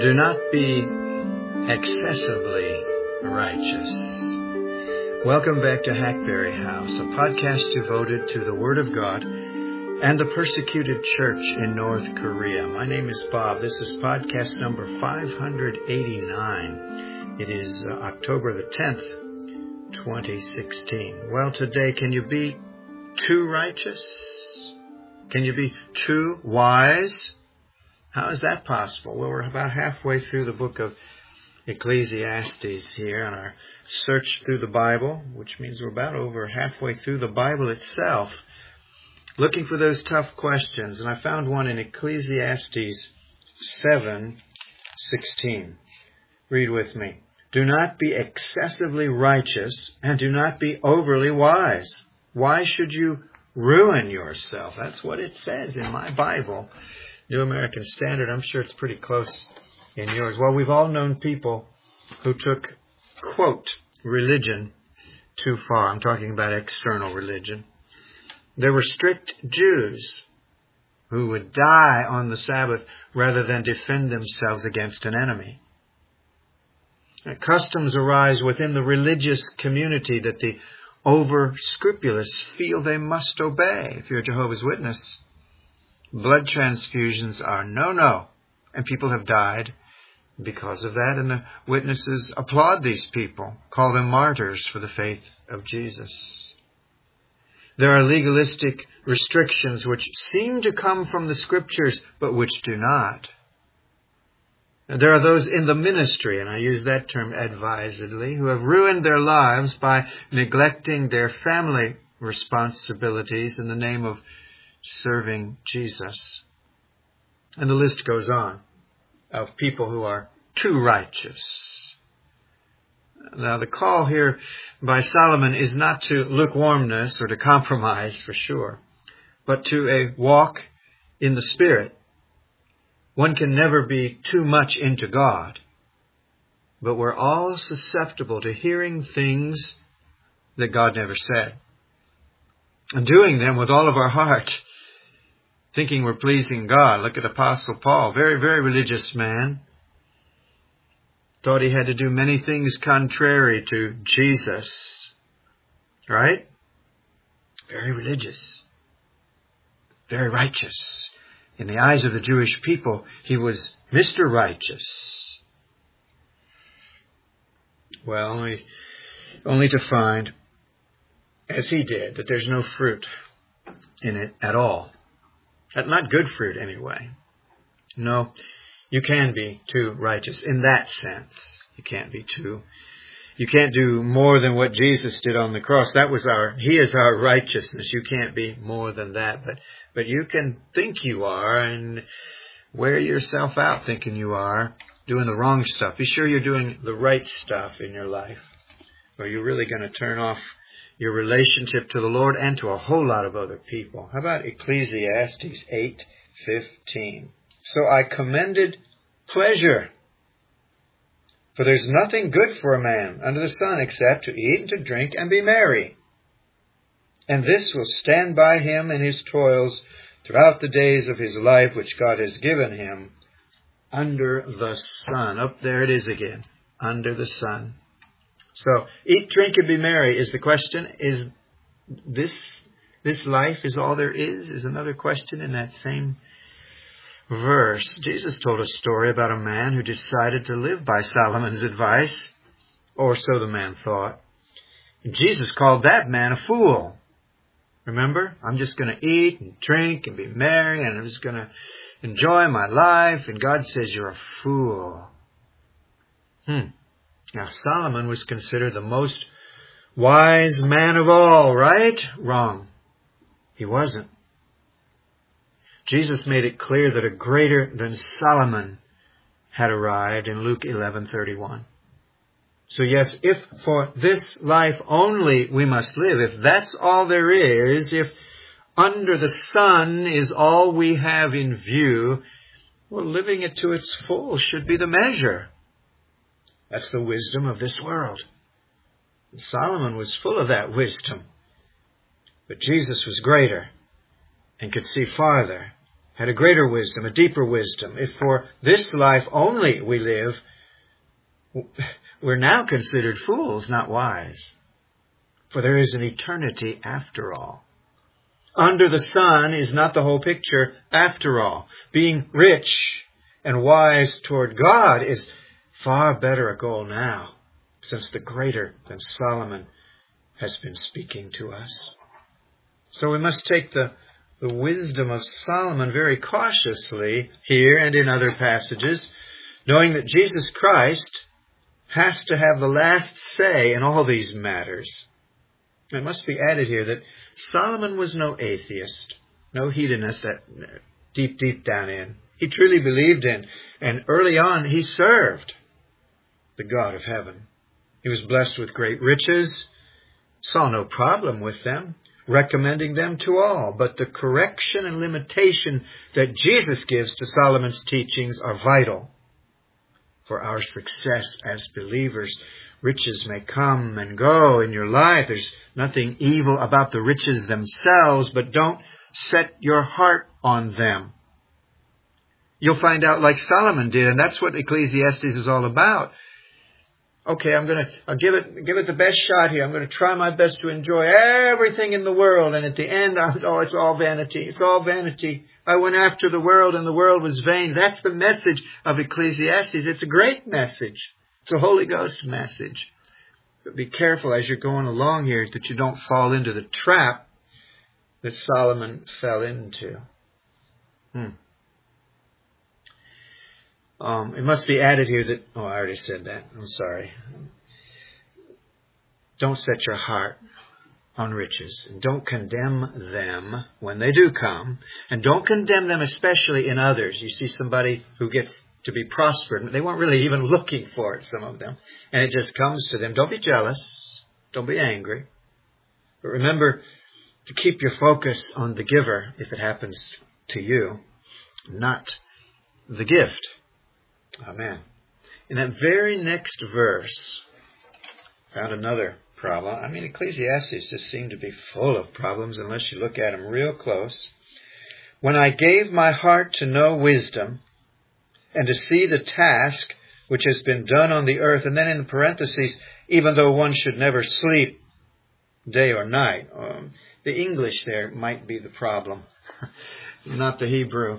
Do not be excessively righteous. Welcome back to Hackberry House, a podcast devoted to the Word of God and the persecuted church in North Korea. My name is Bob. This is podcast number 589. It is October the 10th, 2016. Well, today, can you be too righteous? Can you be too wise? How is that possible? Well, we're about halfway through the book of Ecclesiastes here on our search through the Bible, which means we're about over halfway through the Bible itself, looking for those tough questions. And I found one in Ecclesiastes 7:16. Read with me. Do not be excessively righteous and do not be overly wise. Why should you ruin yourself? That's what it says in my Bible. New American Standard. I'm sure it's pretty close in yours. Well, we've all known people who took, quote, religion too far. I'm talking about external religion. There were strict Jews who would die on the Sabbath rather than defend themselves against an enemy. Customs arise within the religious community that the over-scrupulous feel they must obey. If you're a Jehovah's Witness, blood transfusions are no-no, and people have died because of that, and the witnesses applaud these people, call them martyrs for the faith of Jesus. There are legalistic restrictions which seem to come from the Scriptures, but which do not. And there are those in the ministry, and I use that term advisedly, who have ruined their lives by neglecting their family responsibilities in the name of serving Jesus. And the list goes on of people who are too righteous. Now, the call here by Solomon is not to lukewarmness or to compromise, for sure, but to a walk in the Spirit. One can never be too much into God, but we're all susceptible to hearing things that God never said and doing them with all of our heart, thinking we're pleasing God. Look at Apostle Paul, very, very religious man. Thought he had to do many things contrary to Jesus. Right? Very religious. Very righteous. In the eyes of the Jewish people, he was Mr. Righteous. Well, only to find, as he did, that there's no fruit in it at all. Not good fruit, anyway. No, you can be too righteous in that sense. You can't do more than what Jesus did on the cross. He is our righteousness. You can't be more than that. But you can think you are and wear yourself out thinking you are doing the wrong stuff. Be sure you're doing the right stuff in your life, or you're really going to turn off your relationship to the Lord and to a whole lot of other people. How about Ecclesiastes 8:15? So I commended pleasure, for there's nothing good for a man under the sun except to eat and to drink and be merry. And this will stand by him in his toils throughout the days of his life, which God has given him under the sun. Up there it is again, under the sun. So, eat, drink, and be merry is the question. Is this life is all there is another question in that same verse. Jesus told a story about a man who decided to live by Solomon's advice, or so the man thought. And Jesus called that man a fool. Remember? I'm just going to eat and drink and be merry, and I'm just going to enjoy my life. And God says, you're a fool. Now, Solomon was considered the most wise man of all, right? Wrong. He wasn't. Jesus made it clear that a greater than Solomon had arrived in Luke 11:31. So yes, if for this life only we must live, if that's all there is, if under the sun is all we have in view, well, living it to its full should be the measure. That's the wisdom of this world. And Solomon was full of that wisdom. But Jesus was greater and could see farther had a greater wisdom, a deeper wisdom. If for this life only we live, we're now considered fools, not wise. For there is an eternity after all. Under the sun is not the whole picture after all. Being rich and wise toward God is far better a goal now, since the greater than Solomon has been speaking to us. So we must take the wisdom of Solomon very cautiously here and in other passages, knowing that Jesus Christ has to have the last say in all these matters. It must be added here that Solomon was no atheist, no hedonist that deep down in. He truly believed in, and early on he served the God of heaven. He was blessed with great riches, saw no problem with them, recommending them to all. But the correction and limitation that Jesus gives to Solomon's teachings are vital for our success as believers. Riches may come and go in your life. There's nothing evil about the riches themselves, but don't set your heart on them. You'll find out like Solomon did, and that's what Ecclesiastes is all about. Okay, I'll give it the best shot here. I'm going to try my best to enjoy everything in the world, and at the end, it's all vanity. It's all vanity. I went after the world, and the world was vain. That's the message of Ecclesiastes. It's a great message. It's a Holy Ghost message. But be careful as you're going along here that you don't fall into the trap that Solomon fell into. It must be added here that, I already said that. I'm sorry. Don't set your heart on riches. And don't condemn them when they do come. And don't condemn them especially in others. You see somebody who gets to be prospered. They weren't really even looking for it, some of them. And it just comes to them. Don't be jealous. Don't be angry. But remember to keep your focus on the giver if it happens to you, not the gift. Amen. In that very next verse, found another problem. Ecclesiastes just seem to be full of problems unless you look at them real close. When I gave my heart to know wisdom and to see the task which has been done on the earth, and then in parentheses, even though one should never sleep day or night. The English there might be the problem, not the Hebrew.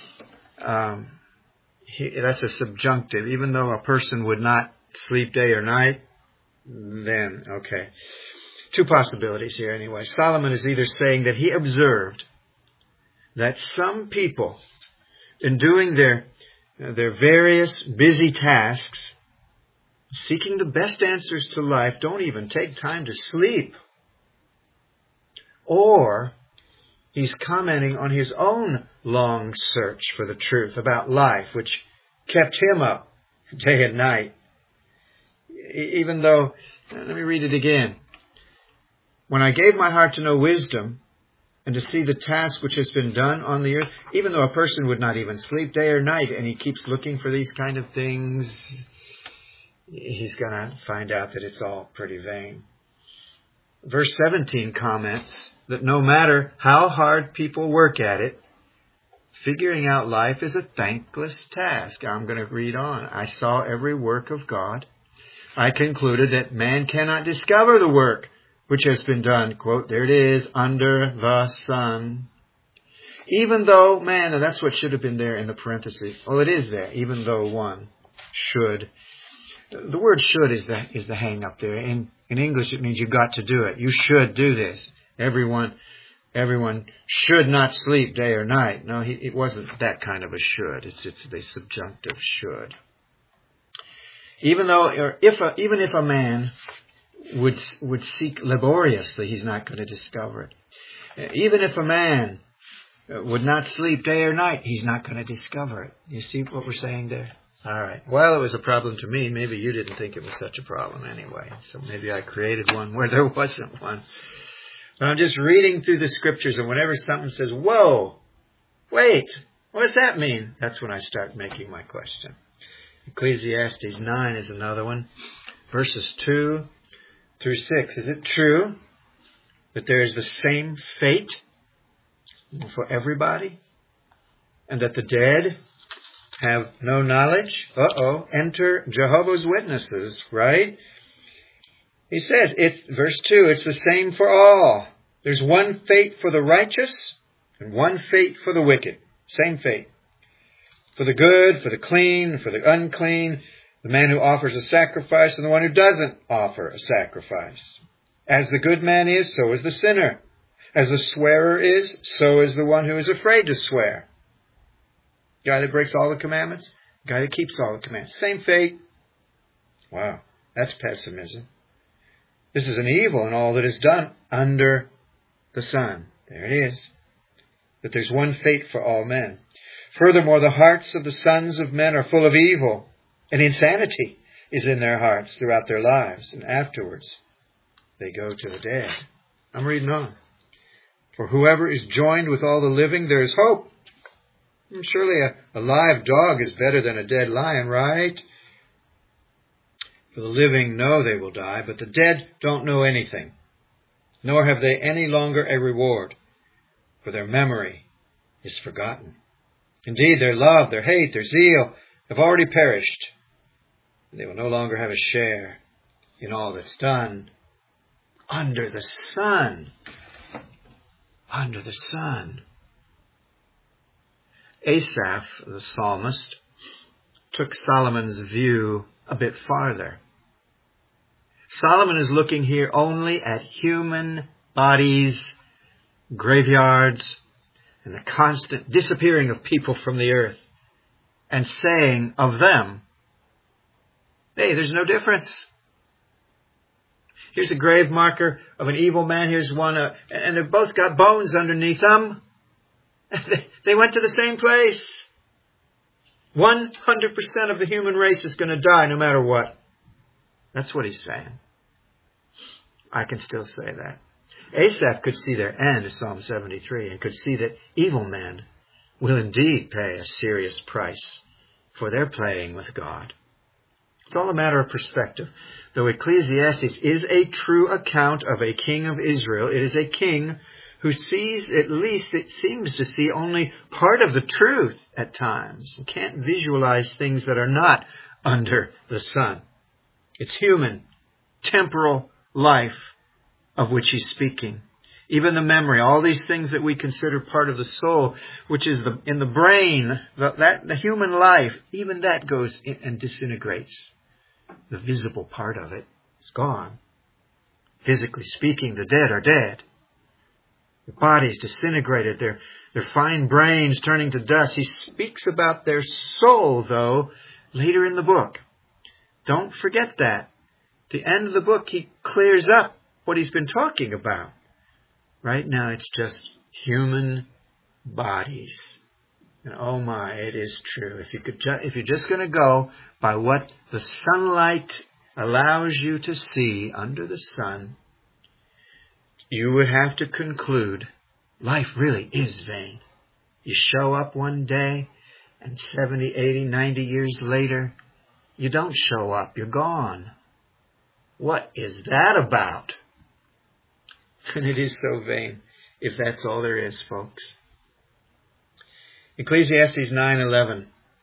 That's a subjunctive. Even though a person would not sleep day or night, then, okay. Two possibilities here anyway. Solomon is either saying that he observed that some people, in doing their various busy tasks, seeking the best answers to life, don't even take time to sleep. Or he's commenting on his own long search for the truth about life, which kept him up day and night. Even though, let me read it again. When I gave my heart to know wisdom and to see the task which has been done on the earth, even though a person would not even sleep day or night, and he keeps looking for these kind of things, he's going to find out that it's all pretty vain. Verse 17 comments that no matter how hard people work at it, figuring out life is a thankless task. I'm going to read on. I saw every work of God. I concluded that man cannot discover the work which has been done, quote, there it is, under the sun. Even though man, and that's what should have been there in the parentheses. Well, it is there, even though one should. The word should is the hang up there. In English, it means you've got to do it. You should do this. Everyone should not sleep day or night. No, it wasn't that kind of a should. It's the subjunctive should. Even if a man would seek laboriously, he's not going to discover it. Even if a man would not sleep day or night, he's not going to discover it. You see what we're saying there? All right. Well, it was a problem to me. Maybe you didn't think it was such a problem anyway. So maybe I created one where there wasn't one. But I'm just reading through the scriptures, and whenever something says, whoa, wait, what does that mean? That's when I start making my question. Ecclesiastes 9 is another one. Verses 2 through 6. Is it true that there is the same fate for everybody? and that the dead have no knowledge. Enter Jehovah's Witnesses, right? He said, verse 2, it's the same for all. There's one fate for the righteous and one fate for the wicked. Same fate. For the good, for the clean, for the unclean, the man who offers a sacrifice and the one who doesn't offer a sacrifice. As the good man is, so is the sinner. As the swearer is, so is the one who is afraid to swear. Guy that breaks all the commandments, guy that keeps all the commandments. Same fate. Wow, that's pessimism. This is an evil in all that is done under the sun. There it is. That there's one fate for all men. Furthermore, the hearts of the sons of men are full of evil, and insanity is in their hearts throughout their lives, and afterwards they go to the dead. I'm reading on. For whoever is joined with all the living, there is hope. And surely a live dog is better than a dead lion, right? For the living know they will die, but the dead don't know anything, nor have they any longer a reward, for their memory is forgotten. Indeed, their love, their hate, their zeal have already perished. They will no longer have a share in all that's done under the sun. Under the sun. Asaph, the psalmist, took Solomon's view a bit farther. Solomon is looking here only at human bodies, graveyards, and the constant disappearing of people from the earth, and saying of them, hey, there's no difference. Here's a grave marker of an evil man. Here's one, and they've both got bones underneath them. They went to the same place. 100% of the human race is going to die no matter what. That's what he's saying. I can still say that. Asaph could see their end in Psalm 73 and could see that evil men will indeed pay a serious price for their playing with God. It's all a matter of perspective. Though Ecclesiastes is a true account of a king of Israel, it is a king who sees, at least it seems to see, only part of the truth at times and can't visualize things that are not under the sun. It's human, temporal life of which he's speaking. Even the memory, all these things that we consider part of the soul, which is in the brain, the human life, even that goes in and disintegrates. The visible part of it is gone. Physically speaking, the dead are dead. Their bodies disintegrated, their fine brains turning to dust. He speaks about their soul, though, later in the book. Don't forget that. At the end of the book, he clears up what he's been talking about. Right now, it's just human bodies. And oh my, it is true. If you're just going to go by what the sunlight allows you to see under the sun, you would have to conclude life really is vain. You show up one day, and 70, 80, 90 years later, you don't show up. You're gone. What is that about? And it is so vain, if that's all there is, folks. Ecclesiastes 9:11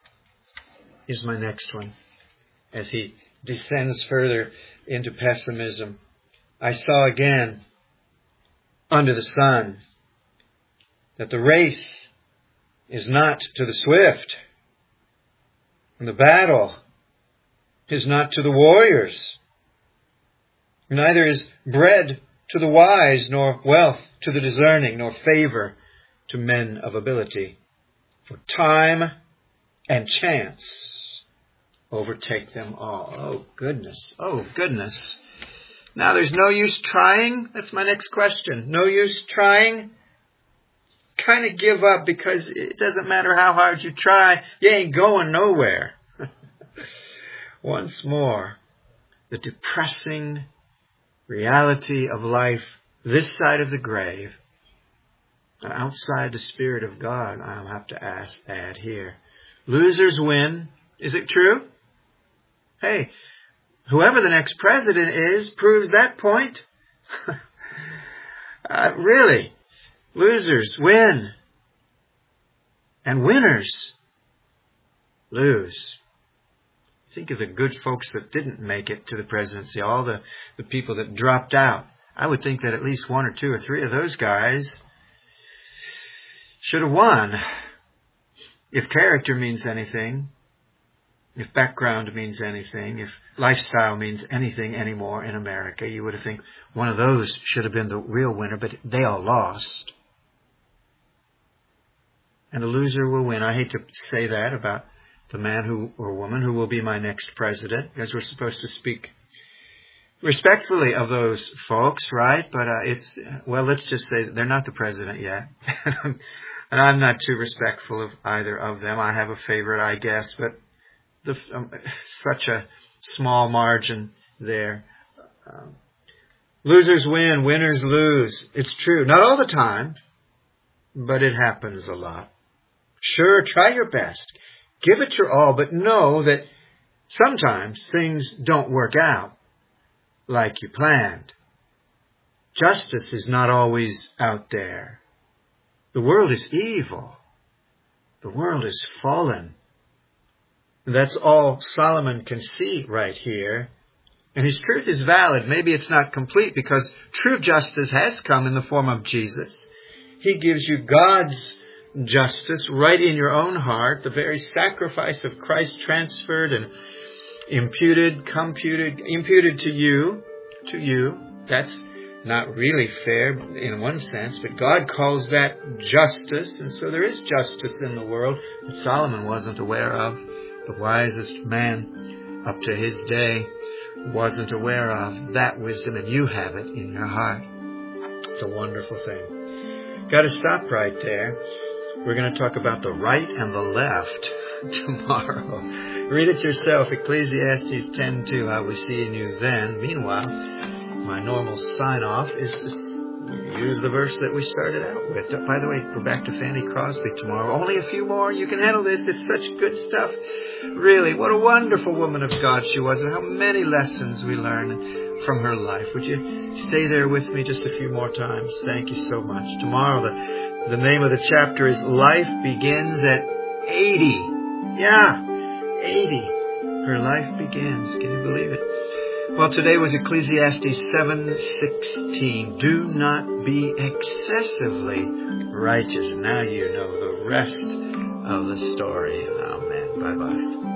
is my next one. As he descends further into pessimism. I saw again under the sun that the race is not to the swift, and the battle is not to the warriors. Neither is bread to the wise, nor wealth to the discerning, nor favor to men of ability. For time and chance overtake them all. Oh, goodness. Oh, goodness. Now, there's no use trying. That's my next question. No use trying. Kind of give up, because it doesn't matter how hard you try. You ain't going nowhere. Once more, the depressing reality of life this side of the grave, outside the Spirit of God, I'll have to add here. Losers win. Is it true? Hey, whoever the next president is proves that point. Really, losers win. And winners lose. Think of the good folks that didn't make it to the presidency, all the people that dropped out. I would think that at least one or two or three of those guys should have won. If character means anything, if background means anything, if lifestyle means anything anymore in America, you would have think one of those should have been the real winner, but they all lost. And the loser will win. I hate to say that about the man who or woman who will be my next president, because we're supposed to speak respectfully of those folks, right? But let's just say they're not the president yet. And I'm not too respectful of either of them. I have a favorite, I guess, but such a small margin there. Losers win, winners lose. It's true. Not all the time, but it happens a lot. Sure, try your best. Give it your all, but know that sometimes things don't work out like you planned. Justice is not always out there. The world is evil. The world is fallen. That's all Solomon can see right here. And his truth is valid. Maybe it's not complete because true justice has come in the form of Jesus. He gives you God's justice right in your own heart. The very sacrifice of Christ transferred and imputed to you. That's not really fair in one sense, but God calls that justice. And so there is justice in the world that Solomon wasn't aware of. The wisest man up to his day wasn't aware of that wisdom, and you have it in your heart. It's a wonderful thing. Got to stop right there. We're going to talk about the right and the left tomorrow. Read it yourself, Ecclesiastes 10:2. I will see you then. Meanwhile, my normal sign-off is to use the verse that we started out with. By the way, we're back to Fanny Crosby tomorrow. Only a few more. You can handle this. It's such good stuff. Really, what a wonderful woman of God she was, and how many lessons we learn from her life. Would you stay there with me just a few more times? Thank you so much. Tomorrow, the name of the chapter is Life Begins at 80. Yeah, 80. Her life begins. Can you believe it? Well, today was Ecclesiastes 7:16. Do not be excessively righteous. Now you know the rest of the story. Amen. Bye-bye.